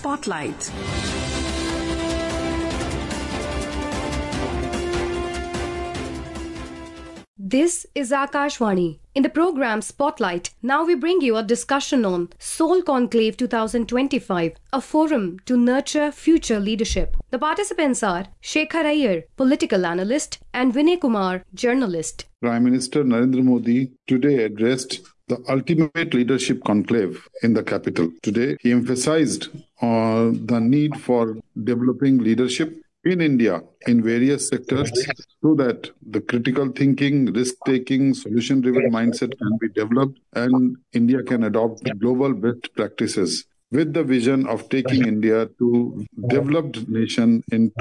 Spotlight. This is Akashvani. In the program Spotlight, now we bring you a discussion on Seoul Conclave 2025, a forum to nurture future leadership. The participants are Shekhar Iyer, political analyst, and Vinay Kumar, journalist. Prime Minister Narendra Modi today addressed the ultimate leadership conclave in the capital. Today, he emphasized on the need for developing leadership in India in various sectors so that the critical thinking, risk-taking, solution-driven mindset can be developed and India can adopt global best practices with the vision of taking India to developed nation in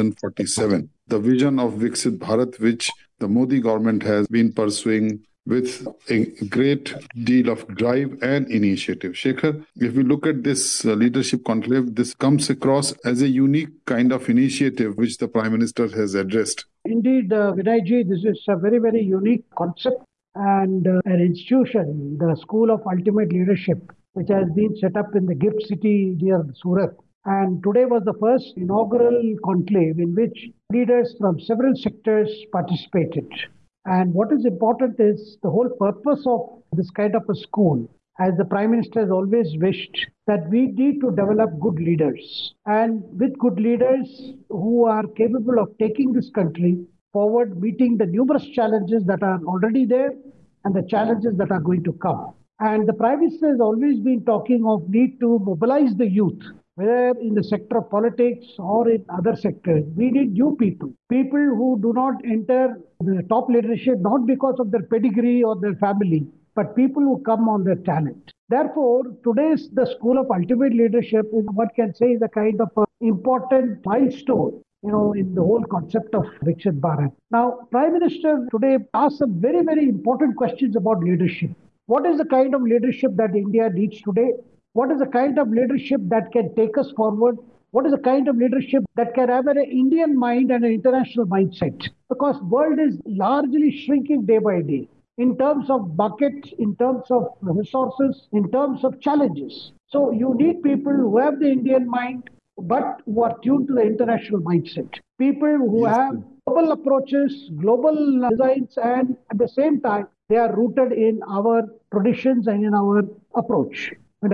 2047. The vision of Viksit Bharat, which the Modi government has been pursuing with a great deal of drive and initiative. Shekhar, if we look at this leadership conclave, this comes across as a unique kind of initiative which the Prime Minister has addressed. Indeed, Vinayji, this is a very, very unique concept and an institution, the School of Ultimate Leadership, which has been set up in the GIFT city near Surat. And today was the first inaugural conclave in which leaders from several sectors participated. And what is important is the whole purpose of this kind of a school, as the Prime Minister has always wished, that we need to develop good leaders. And with good leaders who are capable of taking this country forward, meeting the numerous challenges that are already there and the challenges that are going to come. And the Prime Minister has always been talking of need to mobilize the youth, whether in the sector of politics or in other sectors. We need new people who do not enter the top leadership not because of their pedigree or their family, but people who come on their talent. Therefore, today's the School of Ultimate Leadership is what can say is a kind of an important milestone, in the whole concept of Viksit Bharat. Now, Prime Minister today asked some very, very important questions about leadership. What is the kind of leadership that India needs today? What is the kind of leadership that can take us forward? What is the kind of leadership that can have an Indian mind and an international mindset? Because world is largely shrinking day by day in terms of bucket, in terms of resources, in terms of challenges. So you need people who have the Indian mind, but who are tuned to the international mindset. People who have global approaches, global designs, and at the same time, they are rooted in our traditions and in our approach.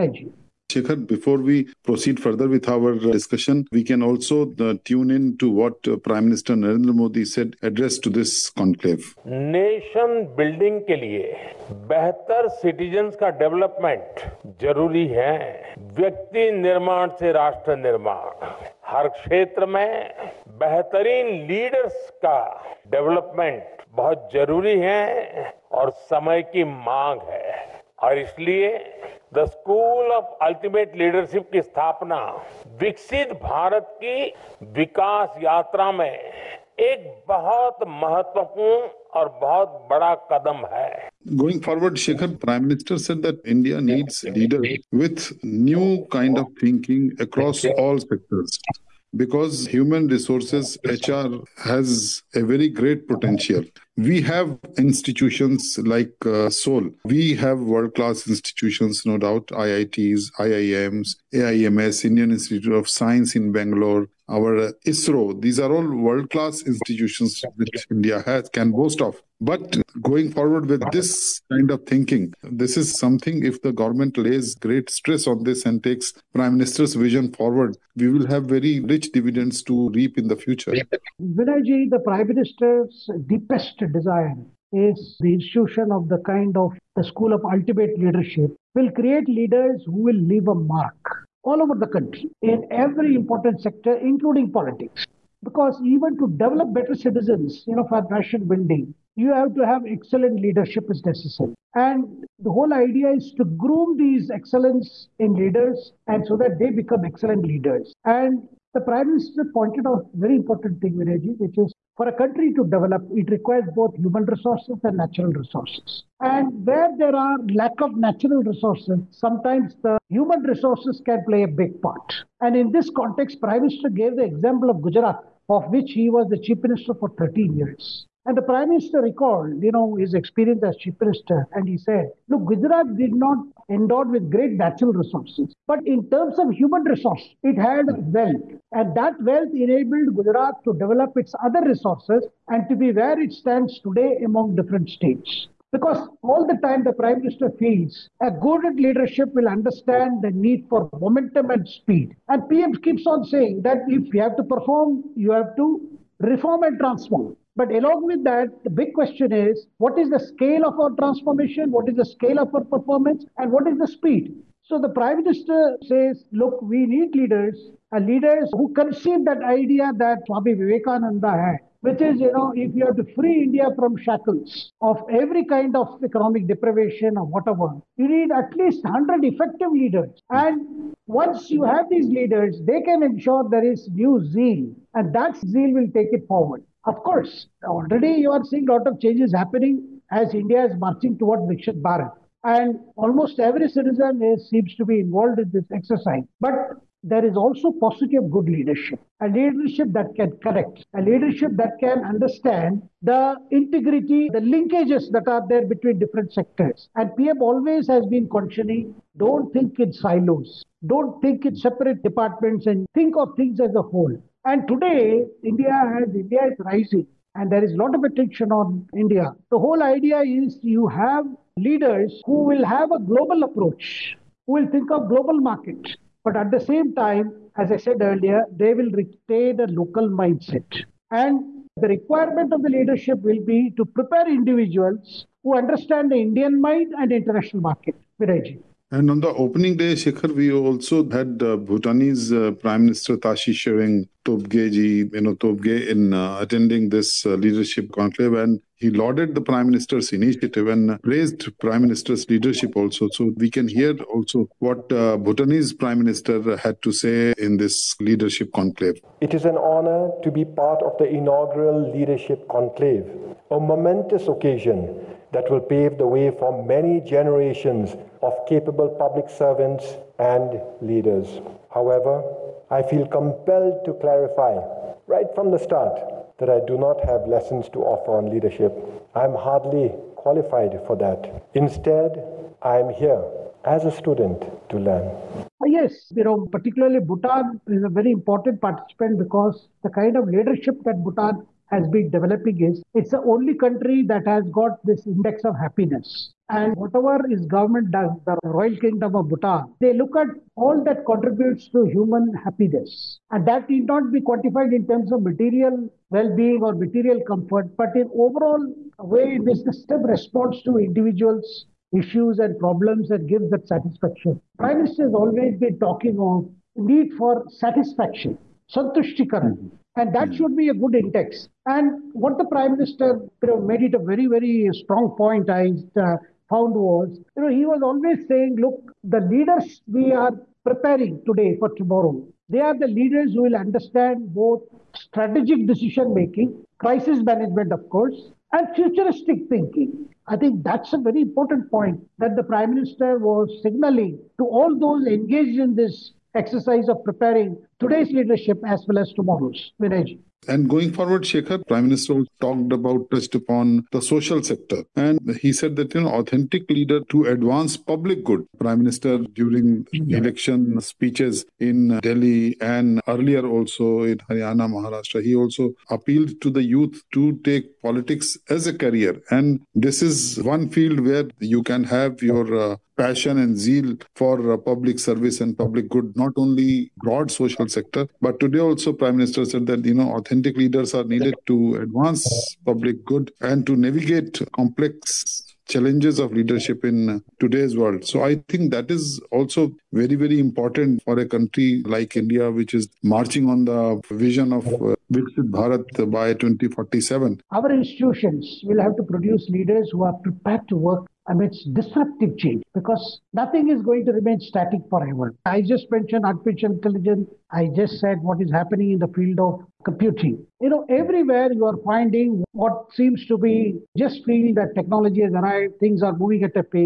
Shekhar, before we proceed further with our discussion, we can also tune in to what Prime Minister Narendra Modi said addressed to this conclave. Nation building के लिए बेहतर citizens का development जरूरी है। व्यक्ति निर्माण से राष्ट्र निर्माण, हर क्षेत्र में बेहतरीन लीडर्स का डेवलपमेंट बहुत जरूरी है और समय की मांग है। और इसलिए the school of ultimate leadership की स्थापना विकसित भारत की विकास यात्रा में एक बहुत महत्वपूर्ण और बहुत बड़ा कदम है। Going forward, Shekhar, Prime Minister said that India needs leaders with new kind of thinking across all sectors. Because human resources, HR, has a very great potential. We have institutions like Seoul. We have world-class institutions, no doubt, IITs, IIMs, AIMS, Indian Institute of Science in Bangalore, our ISRO. These are all world-class institutions which India can boast of. But going forward with this kind of thinking, this is something, if the government lays great stress on this and takes Prime Minister's vision forward, we will have very rich dividends to reap in the future. Vinayji, the Prime Minister's deepest desire is the institution of the kind of the School of Ultimate Leadership will create leaders who will leave a mark all over the country in every important sector, including politics. Because even to develop better citizens, for nation building, you have to have excellent leadership is necessary. And the whole idea is to groom these excellence in leaders and so that they become excellent leaders. And the Prime Minister pointed out a very important thing, Vinayji, which is for a country to develop, it requires both human resources and natural resources. And where there are lack of natural resources, sometimes the human resources can play a big part. And in this context, Prime Minister gave the example of Gujarat, of which he was the Chief Minister for 13 years. And the Prime Minister recalled, his experience as Chief Minister, and he said, look, Gujarat did not endowed with great natural resources, but in terms of human resource, it had wealth. And that wealth enabled Gujarat to develop its other resources and to be where it stands today among different states. Because all the time the Prime Minister feels a good leadership will understand the need for momentum and speed. And PM keeps on saying that if you have to perform, you have to reform and transform. But along with that, the big question is, what is the scale of our transformation? What is the scale of our performance? And what is the speed? So the Prime Minister says, look, we need leaders who conceive that idea that Swami Vivekananda had, which is, if you have to free India from shackles of every kind of economic deprivation or whatever, you need at least 100 effective leaders. And once you have these leaders, they can ensure there is new zeal, and that zeal will take it forward. Of course, already you are seeing a lot of changes happening as India is marching towards Viksit Bharat. And almost every citizen seems to be involved in this exercise. But there is also paucity of good leadership, a leadership that can correct, a leadership that can understand the integrity, the linkages that are there between different sectors. And PM always has been cautioning, don't think in silos, don't think in separate departments, and think of things as a whole. And today, India is rising, and there is a lot of attention on India. The whole idea is you have leaders who will have a global approach, who will think of global markets. But at the same time, as I said earlier, they will retain a local mindset. And the requirement of the leadership will be to prepare individuals who understand the Indian mind and international market. Vinayji. And on the opening day, Shekhar, we also had Bhutanese Prime Minister Tashi Cheweng Tobgay in attending this leadership conclave, and he lauded the Prime Minister's initiative and praised Prime Minister's leadership also. So we can hear also what Bhutanese Prime Minister had to say in this leadership conclave. It is an honor to be part of the inaugural leadership conclave, a momentous occasion that will pave the way for many generations of capable public servants and leaders. However, I feel compelled to clarify right from the start that I do not have lessons to offer on leadership. I'm hardly qualified for that. Instead, I'm here as a student to learn. Yes, particularly Bhutan is a very important participant because the kind of leadership that Bhutan has been developing it's the only country that has got this index of happiness. And whatever his government does, the Royal Kingdom of Bhutan, they look at all that contributes to human happiness. And that need not be quantified in terms of material well-being or material comfort, but in overall way in which the system responds to individuals' issues and problems and gives that satisfaction. Prime Minister has always been talking of need for satisfaction, santushtikara. And that should be a good index. And what the Prime Minister made it a very, very strong point I found was, he was always saying, look, the leaders we are preparing today for tomorrow, they are the leaders who will understand both strategic decision making, crisis management, of course, and futuristic thinking. I think that's a very important point that the Prime Minister was signaling to all those engaged in this exercise of preparing today's leadership as well as tomorrow's. Vinayji. And going forward, Shekhar, Prime Minister touched upon the social sector. And he said that, authentic leader to advance public good. Prime Minister during election speeches in Delhi and earlier also in Haryana, Maharashtra, he also appealed to the youth to take politics as a career. And this is one field where you can have your passion and zeal for public service and public good, not only broad social sector, but today also Prime Minister said that, authentic leaders are needed to advance public good and to navigate complex challenges of leadership in today's world. So I think that is also very, very important for a country like India, which is marching on the vision of Viksit Bharat by 2047. Our institutions will have to produce leaders who are prepared to work amidst disruptive change because nothing is going to remain static forever. I just mentioned artificial intelligence. I just said what is happening in the field of computing. Everywhere you are finding what seems to be just feel that technology has arrived, things are moving at a pace.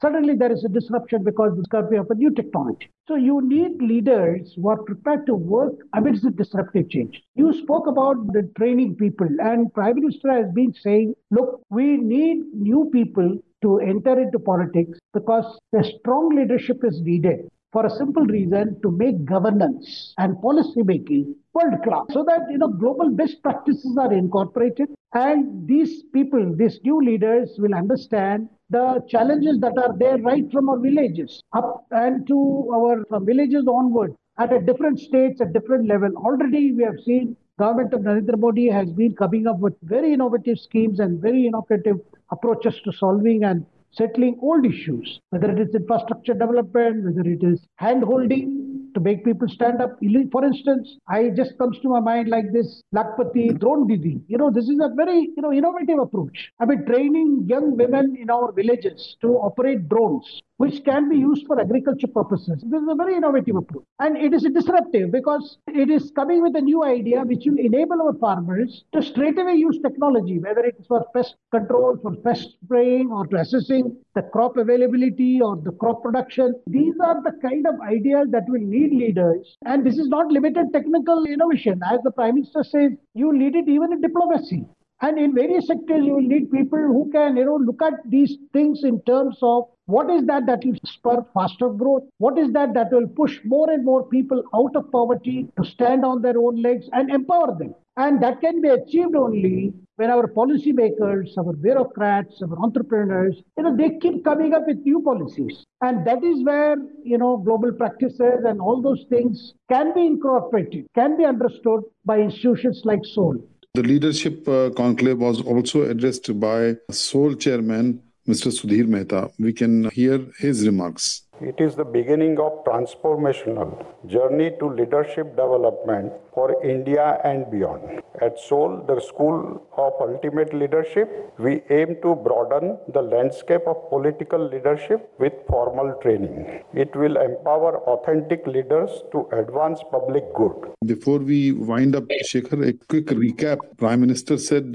suddenly there is a disruption because discovery of a new technology. So you need leaders who are prepared to work amidst the disruptive change. You spoke about the training people, and Prime Minister has been saying, look, we need new people to enter into politics because a strong leadership is needed for a simple reason, to make governance and policy making world class, so that global best practices are incorporated, and these people, these new leaders, will understand the challenges that are there right from our villages up and to our from villages onward at a different states at different level. Already we have seen government of Narendra Modi has been coming up with very innovative schemes and very innovative approaches to solving and settling old issues, whether it is infrastructure development, whether it is hand-holding to make people stand up. For instance, I just comes to my mind like this Lakpati Drone Didi. This is a very innovative approach. I mean, training young women in our villages to operate drones, which can be used for agriculture purposes. This is a very innovative approach. And it is disruptive because it is coming with a new idea which will enable our farmers to straightaway use technology, whether it is for pest control, for pest spraying, or to assessing the crop availability or the crop production. These are the kind of ideas that will need leaders. And this is not limited technical innovation. As the Prime Minister says, you need it even in diplomacy. And in various sectors, you will need people who can, look at these things in terms of what is that will spur faster growth? What is that will push more and more people out of poverty to stand on their own legs and empower them? And that can be achieved only when our policymakers, our bureaucrats, our entrepreneurs, they keep coming up with new policies. And that is where, global practices and all those things can be incorporated, can be understood by institutions like SOL. The leadership conclave was also addressed by SOL chairman, Mr. Sudhir Mehta. We can hear his remarks. It is the beginning of transformational journey to leadership development for India and beyond. At SOL, the School of Ultimate Leadership, we aim to broaden the landscape of political leadership with formal training. It will empower authentic leaders to advance public good. Before we wind up, Shekhar, a quick recap. Prime Minister said,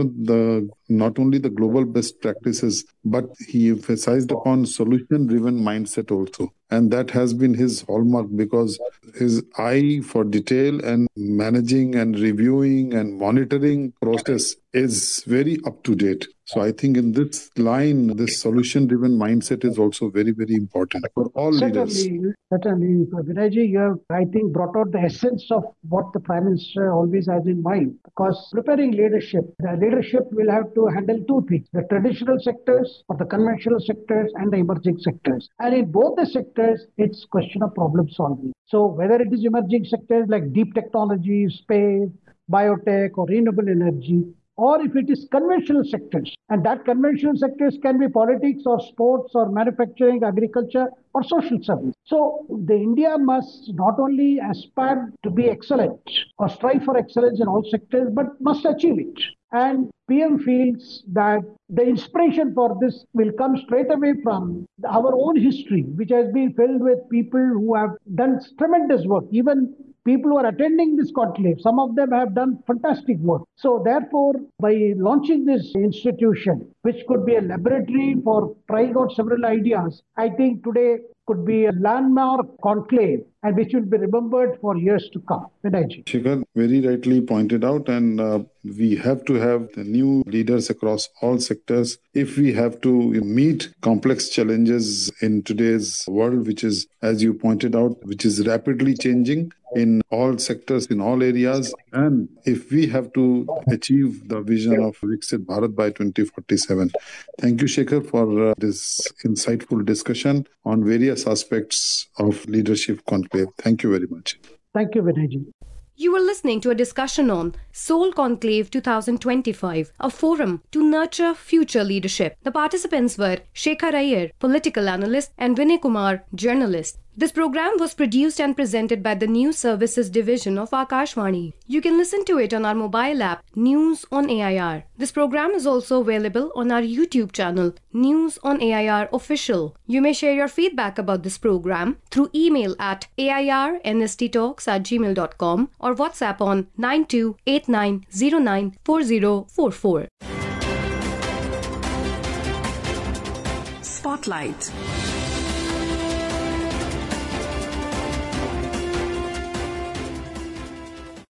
not only the global best practices, but he emphasized upon solution-driven mindset also. And that has been his hallmark because his eye for detail and managing and reviewing and monitoring process is very up to date. So I think in this line, this solution-driven mindset is also very, very important for all leaders. Certainly. Vinayji, you have, I think, brought out the essence of what the Prime Minister always has in mind. Because preparing leadership, the leadership will have to handle two things, the traditional sectors or the conventional sectors and the emerging sectors. And in both the sectors, it's a question of problem solving. So whether it is emerging sectors like deep technology, space, biotech or renewable energy, or if it is conventional sectors, and that conventional sectors can be politics or sports or manufacturing, agriculture or social service. So the India must not only aspire to be excellent or strive for excellence in all sectors, but must achieve it. And PM feels that the inspiration for this will come straight away from our own history, which has been filled with people who have done tremendous work. Even people who are attending this conclave, some of them have done fantastic work. So therefore, by launching this institution, which could be a laboratory for trying out several ideas, I think today could be a landmark conclave and which will be remembered for years to come. Shekhar very rightly pointed out, and we have to have the new leaders across all sectors if we have to meet complex challenges in today's world, which is, as you pointed out, which is rapidly changing in all sectors, in all areas. And if we have to achieve the vision of Viksit Bharat by 2047. Thank you, Shekhar, for this insightful discussion on various aspects of leadership conclave. Thank you very much. Thank you, Vinayji. You were listening to a discussion on SOL Conclave 2025, a forum to nurture future leadership. The participants were Shekhar Iyer, political analyst, and Vinay Kumar, journalist. This program was produced and presented by the News Services Division of Akashvani. You can listen to it on our mobile app, News on AIR. This program is also available on our YouTube channel, News on AIR Official. You may share your feedback about this program through email at airnsttalks@gmail.com or WhatsApp on 9289094044. Spotlight.